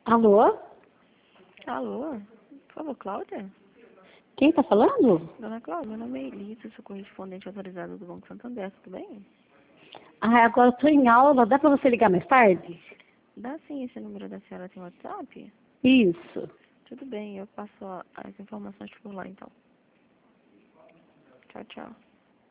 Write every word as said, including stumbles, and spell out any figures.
Alô? Alô? Por favor, Cláudia? Quem tá falando? Dona Cláudia, meu nome é Elisa, sou correspondente autorizada do Banco Santander, tudo bem? Ah, agora eu tô em aula, dá pra você ligar mais tarde? Dá sim, esse número da senhora tem WhatsApp? Isso. Tudo bem, eu passo a- as informações por lá então. Tchau, tchau.